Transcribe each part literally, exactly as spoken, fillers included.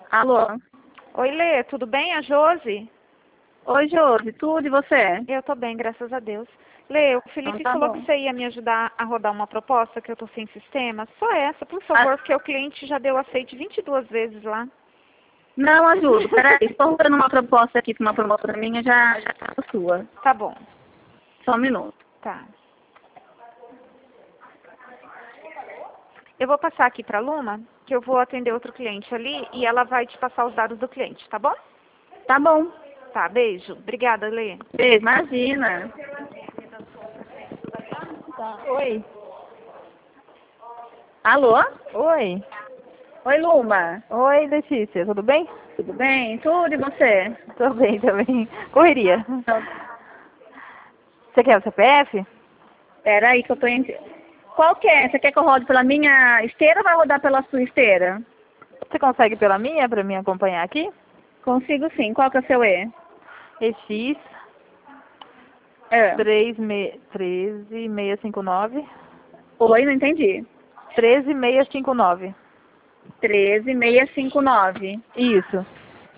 Alô? Oi, Lê, tudo bem? A Josi? Oi, Josi, tudo e você? Eu tô bem, graças a Deus. Lê, o Então Felipe tá falou bom. que você ia me ajudar a rodar uma proposta, que eu tô sem sistema. Só essa, por favor, Ah, porque o cliente já deu aceite vinte e duas vezes lá. não ajudo, peraí, estou rodando uma proposta aqui para uma promotora minha, já, já tá a sua. Tá bom, Só um minuto. tá. Eu vou passar aqui pra Luma, que eu vou atender outro cliente ali e ela vai te passar os dados do cliente, tá bom? Tá bom. Tá, beijo. Obrigada, Lê. Beijo, imagina. Oi. Alô? Oi. Oi, Luma. Oi, Letícia, tudo bem? Tudo bem? Tudo e você? Tô bem também. Correria. Então, Você quer o C P F? peraí que eu tô em... Qual que é? Você quer que eu rode pela minha esteira ou vai rodar pela sua esteira? Você consegue pela minha, pra me acompanhar aqui? Consigo sim. Qual que é o seu E? E X É. três seis treze seiscentos e cinquenta e nove. Oi, não entendi. treze seiscentos e cinquenta e nove. treze seiscentos e cinquenta e nove. Isso.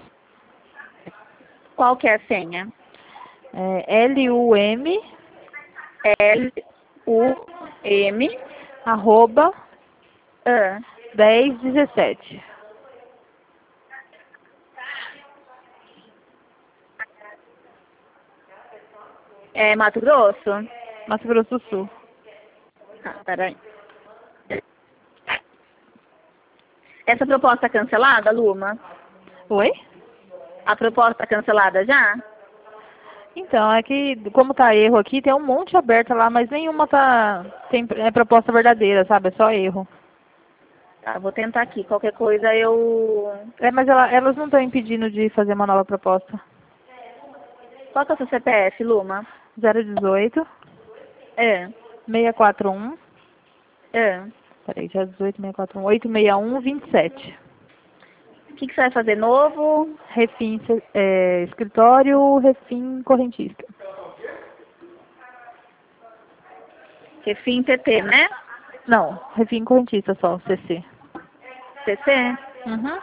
Qual que é a senha? É L U M L U M arroba A. dez dezessete. É Mato Grosso? Mato Grosso do Sul. Ah, peraí. Essa proposta é cancelada, Luma? Oi? A proposta é cancelada já? Então, é que como tá erro aqui, tem um monte aberta lá, mas nenhuma tá tem é proposta verdadeira, sabe? É só erro. Tá, vou tentar aqui. Qualquer coisa eu... É, mas ela- elas não estão impedindo de fazer uma nova proposta. Qual que é o seu C P F, Luma? zero dezoito, É. seiscentos e quarenta e um. É. Peraí, zero dezoito, seiscentos e quarenta e um, oitocentos e sessenta e um, vinte e sete. O que, que você vai fazer novo? Refim, é, escritório, refim correntista. Refim T T, né? Não, refim correntista só, C C. C C? Uhum.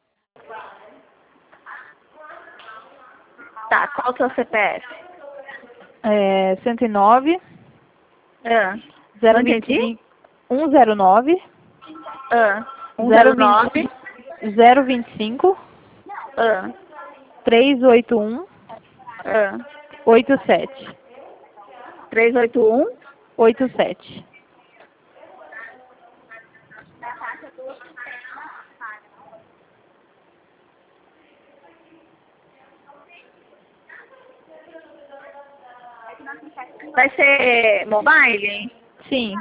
Tá, qual que é o C P F? É, cento e nove, É. Não zero vinte e entendi? cinco, cento e nove, Ah. zero vinte, cento e nove. zero vinte e cinco, Ah. trezentos e oitenta e um, Ah. oitenta e sete. trezentos e oitenta e um. oitenta e sete. Vai ser mobile? Sim,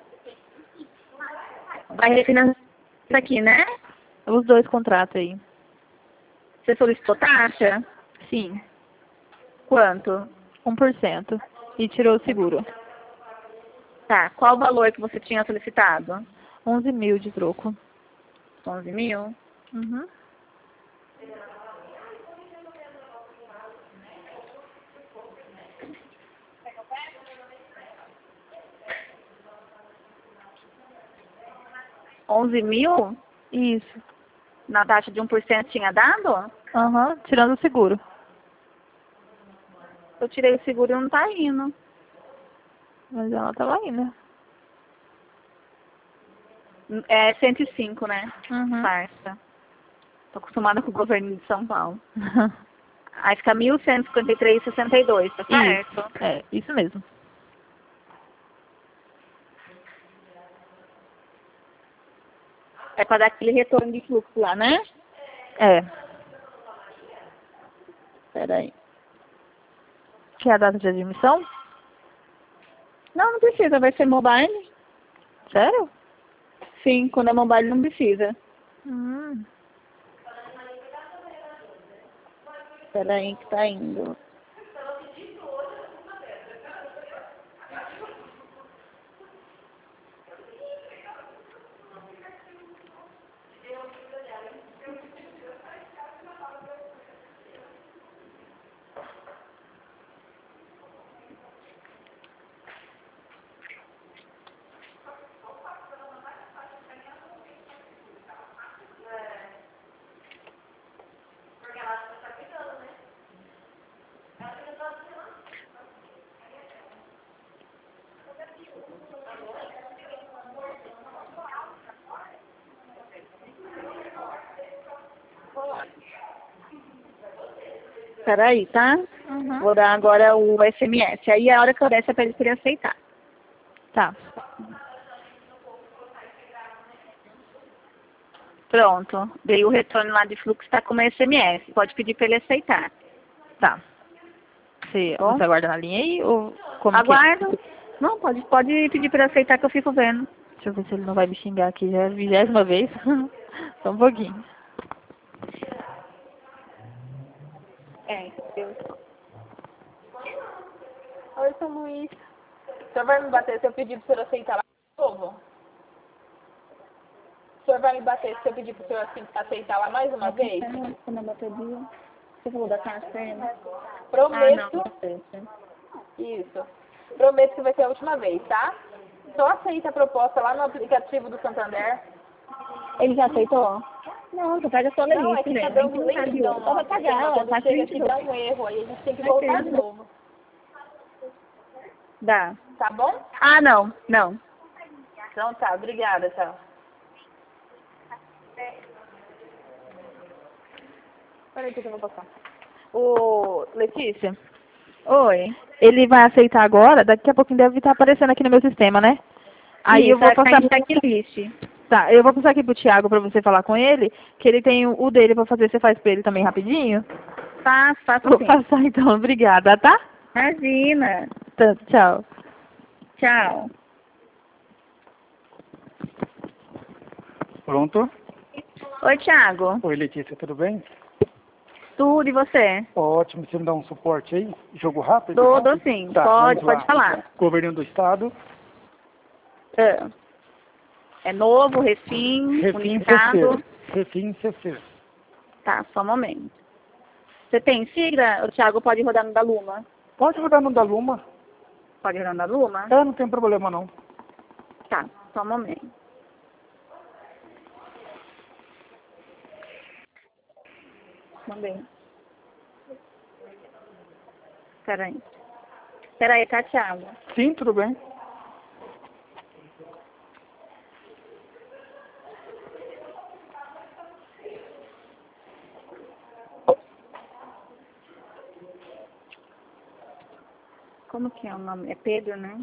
Vai refinanciar aqui, né? os dois contratos aí. Você solicitou taxa? Sim, Quanto? um por cento. E tirou o seguro. Tá, qual o valor que você tinha solicitado? onze mil de troco. onze mil? Uhum. onze mil? Isso. Na taxa de um por cento tinha dado? Aham, tirando o seguro. Eu tirei o seguro e não tá indo. Mas ela tava indo. É cento e cinco, né? Uhum. Farsa. Tô acostumada com o governo de São Paulo. Aí fica mil cento e cinquenta e três e sessenta e dois, tá certo? Isso. É, isso mesmo. É pra dar aquele retorno de fluxo lá, né? É. Peraí. Que é a data de admissão? Não, não precisa, vai ser mobile. Sério? Sim, quando é mobile não precisa. Hum. Peraí que tá indo. Peraí, tá? Uhum. Vou dar agora o S M S. Aí a hora que eu der, você pede pra ele aceitar. Tá. Pronto. Veio o retorno lá de fluxo, tá como S M S. Pode pedir pra ele aceitar. Tá. Você, Bom? você aguarda na linha aí ou como Aguardo. Não, pode, pode pedir pra ele aceitar que eu fico vendo. que é? Deixa eu ver se ele não vai me xingar aqui. Já é a vigésima vez. Só um pouquinho. É, eu... Oi, São Luís. O senhor vai me bater se eu pedir pro senhor aceitar lá de novo? O senhor vai me bater se eu pedir pro senhor assim, aceitar lá mais uma vez? Quando eu bater dia, você falou da caixa pra ele? Prometo. Ah, não, Isso. Prometo que vai ser a última vez, tá? Só aceita a proposta lá no aplicativo do Santander. ele já aceitou? Não, você pega só Não, é que tá dando lentidão. Só vai pagar, ela Quando tá chega aqui frente dá um erro, aí a gente tem que Vai voltar ter. de novo. Dá. Tá bom? Ah, não, não. Então tá, obrigada, tchau. Peraí que eu vou passar. Ô, Letícia, Oi. ele vai aceitar agora, daqui a pouquinho deve estar aparecendo aqui no meu sistema, né? Aí eu Isso, vou vai passar. ficar em checklist. Tá, eu vou passar aqui pro Thiago pra você falar com ele, que ele tem o o dele pra fazer, você faz pra ele também rapidinho? Faço, faço Vou sim. passar então, obrigada, tá? Imagina. Tá, tchau. Tchau. Pronto? Oi, Thiago. Oi, Letícia, tudo bem? Tudo e você? Ótimo, você me dá um suporte aí? Jogo rápido? Dou, dou sim. Tá, Pode, vamos lá. pode falar. Governo do Estado, É, é novo, refim, Refim unificado. C C. Refim C C. Tá, só um momento. Você tem sigla? O Thiago pode rodar no da Luma. Pode rodar no da Luma? Pode rodar no da Luma? É, não tem problema não. Tá, só um momento. Mandei. Peraí. Peraí, tá, Thiago? Sim, tudo bem. Como que é o nome? É Pedro, né?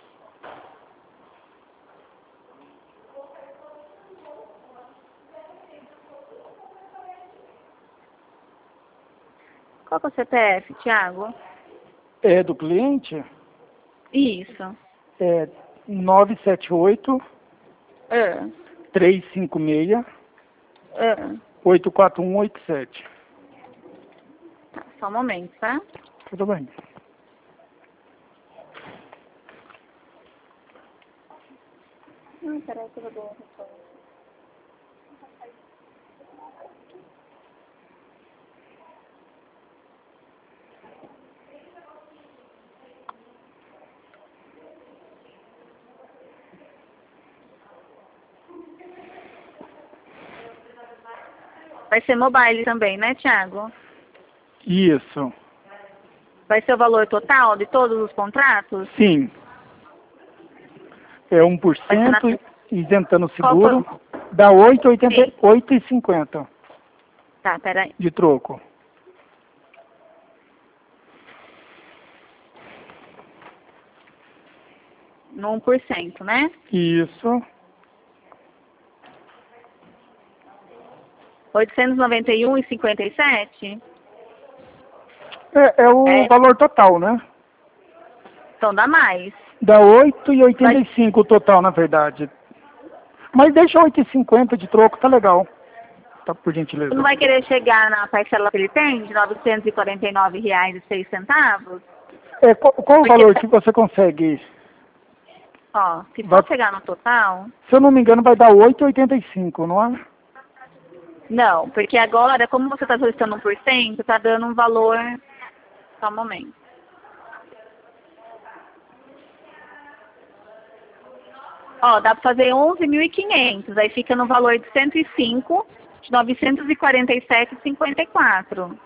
Qual que é o C P F, Thiago? É do cliente? Isso. É nove sete oito, Ah, três cinco seis, ah. oito quatro um oito sete. Tá, só um momento, tá? Tudo bem. Hum, peraí que eu vou... Vai ser mobile também, né, Thiago? Isso. Vai ser o valor total de todos os contratos? Sim. É um por Vai ser na- cento isentando o Qual seguro. foi? Dá oito Sim. e cinquenta Tá, peraí. de troco. No um por cento, né? Isso. oitocentos e noventa e um reais e cinquenta e sete? É, é o É. valor total, né? Então dá mais. Dá oito e oitenta e cinco o total, na verdade. Mas deixa oito e cinquenta de troco, tá legal. Tá, por gentileza. Não vai querer chegar na parcela que ele tem, de novecentos e quarenta e nove reais e seis centavos? É, qual, qual o Porque valor tá- que você consegue? Ó, se for Vai- chegar no total... Se eu não me engano, vai dar oito e oitenta e cinco, não é? Não, porque agora, como você está solicitando um por cento, tá dando um valor... Só um momento. Ó, dá para fazer onze mil e quinhentos, aí fica no valor de cento e cinco, de novecentos e quarenta e sete reais e cinquenta e quatro.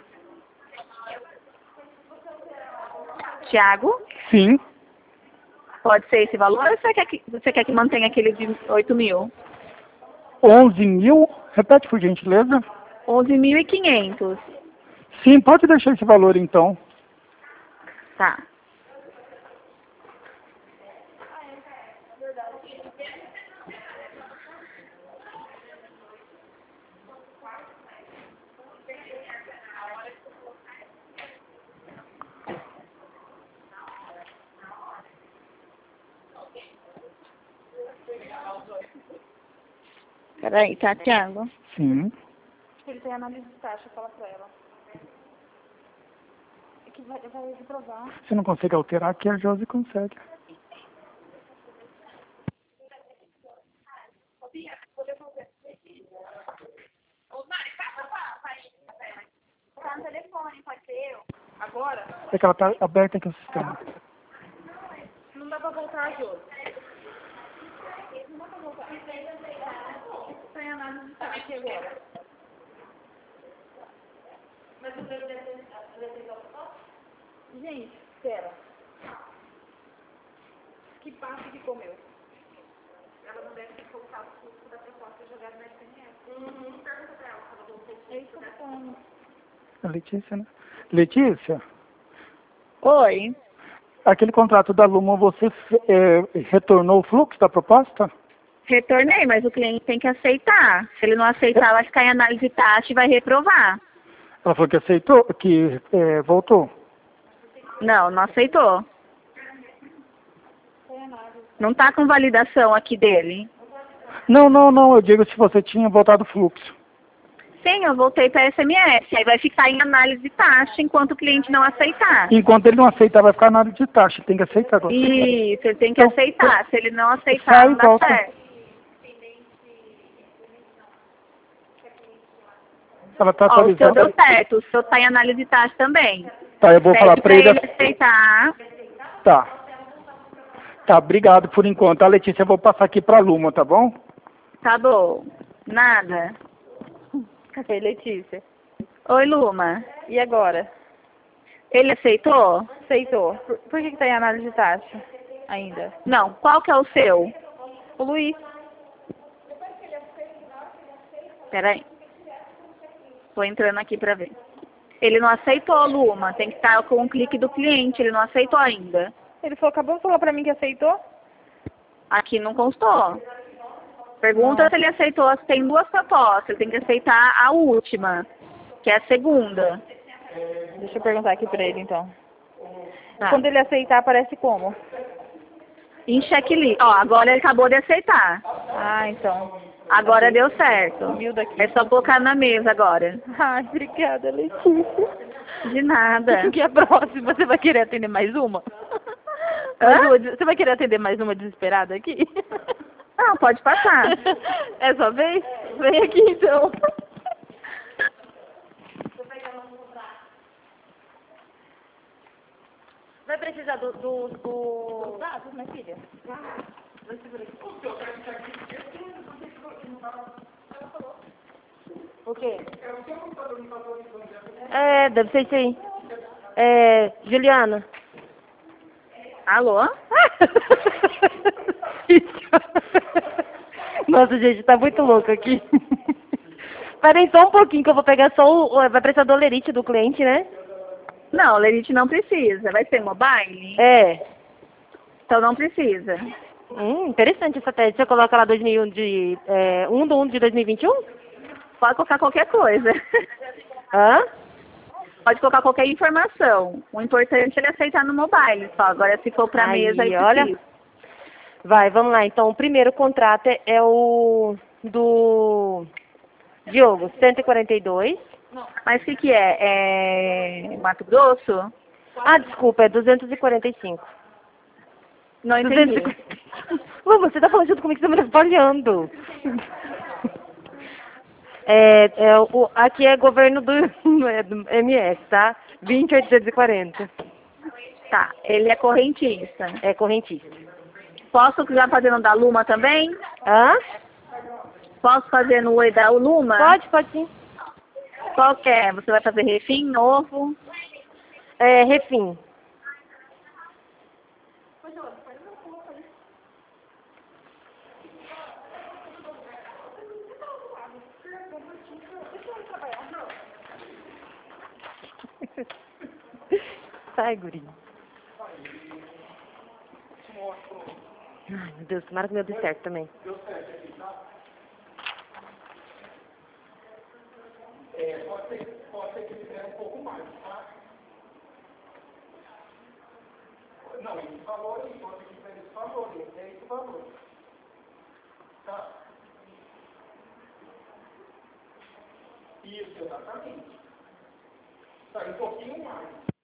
Tiago, Sim. pode ser esse valor ou você quer que, você quer que mantenha aquele de oito mil? onze mil. Repete, por gentileza. onze mil e quinhentos. Sim, pode deixar esse valor então. Tá. Peraí, tá, Thiago? Sim. Ele tem análise de taxa, fala pra ela. É que vai, vai reprovar. Se não consegue alterar, aqui a Josi consegue. Tá no telefone, pode ser eu. Agora? É que ela tá aberta aqui o sistema. Não dá pra voltar, Jô. Tem análise de taxa aqui agora. Mas o deve ter... Gente, espera. Que parte que comeu? Ela não deve ter colocado o fluxo da proposta jogada na S M S. Uhum. Pergunta pra ela se ela voltou o fluxo. É isso que eu tô falando. A Letícia, né? Letícia, Oi. aquele contrato da Luma, você é, retornou o fluxo da proposta? Retornei, mas o cliente tem que aceitar. Se ele não aceitar, vai ficar em análise de taxa e vai reprovar. Ela falou que aceitou, que é, voltou. Não, não aceitou. Não tá com validação aqui dele. Não, não, não, eu digo se você tinha voltado o fluxo. Sim, eu voltei para S M S. Aí vai ficar em análise de taxa enquanto o cliente não aceitar. Enquanto ele não aceitar, vai ficar na área de taxa, tem que aceitar agora. Isso, ele tem que Então, aceitar. Se ele não aceitar, sai e não dá volta. certo. Ela tá Ó, o seu atualizando. deu certo, o seu tá em análise de taxa também. Tá, eu vou Pede falar pra pra ele. ele aceitar. Tá. Tá, obrigado por enquanto. A Letícia, eu vou passar aqui pra Luma, tá bom? Tá bom. Nada. Oi, Letícia. Oi, Luma. E agora? Ele aceitou? Aceitou. Por, por que que tá em análise de taxa ainda? Não. Qual que é o seu? O Luiz. Peraí. Tô entrando aqui pra ver. Ele não aceitou, Luma. Tem que estar com o clique do cliente. Ele não aceitou ainda. Ele falou, acabou de falar pra mim que aceitou? Aqui não constou. Pergunta Não. se ele aceitou. Tem duas propostas. Ele tem que aceitar a última, que é a segunda. Deixa eu perguntar aqui pra ele, então. Tá. Quando ele aceitar, aparece como? Em checklist. Ó, agora ele acabou de aceitar. Ah, então. Agora deu certo. Sumiu daqui. É só colocar na mesa agora. Ai, obrigada, Letícia. De nada. Que a próxima, você vai querer atender mais uma? Hã? Mais uma des- Você vai querer atender mais uma desesperada aqui? Não, pode passar. É sua vez? Vem aqui, então. Vai precisar do, do, do... dos dados, minha filha? O quê? É, deve ser isso aí. É, Juliana. Alô? Nossa, gente, tá muito louco aqui. Peraí só um pouquinho que eu vou pegar só o... Vai precisar do olerite do cliente, né? Não, Lerite não precisa. Vai ser mobile? É. Então não precisa. Hum, interessante essa tese. Você coloca lá dois mil e um de... É, um do um de dois mil e vinte e um? Pode colocar qualquer coisa. Hã? Pode colocar qualquer informação. O importante é ele aceitar no mobile só. Agora, se for para Aí, mesa, aí olha. precisa. Vai, vamos lá. Então, o primeiro contrato é, é o do Diogo, cento e quarenta e dois. Mas o que, que é? É Mato Grosso? Ah, desculpa, é duzentos e quarenta e cinco. Não entendi. Ué, você tá falando junto comigo, você tá me espalhando. É, é, o, aqui é governo do, é do M S, tá? vinte oitocentos e quarenta. Tá, ele é correntista. É correntista. Posso já fazer no da Luma também? Hã? Posso fazer no Oi da Luma? Pode, pode sim. Qual que é? Você vai fazer refim novo? É, refim. Ai, guri. Ai, meu Deus, tomara que o meu dê certo também. É, pode ser, pode ser que ele der um pouco mais, tá? Não, esse valor aí, pode ser que ele esse valor aí, é esse valor. Tá? Isso, exatamente. Tá, um pouquinho mais.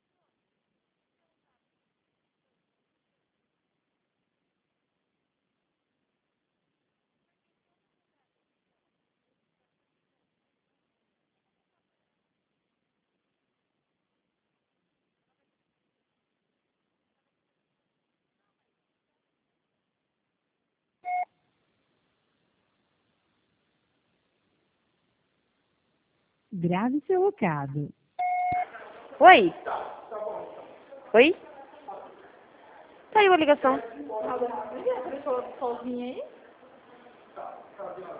Grave seu recado. Oi? Oi? Caiu a ligação. Sozinha aí?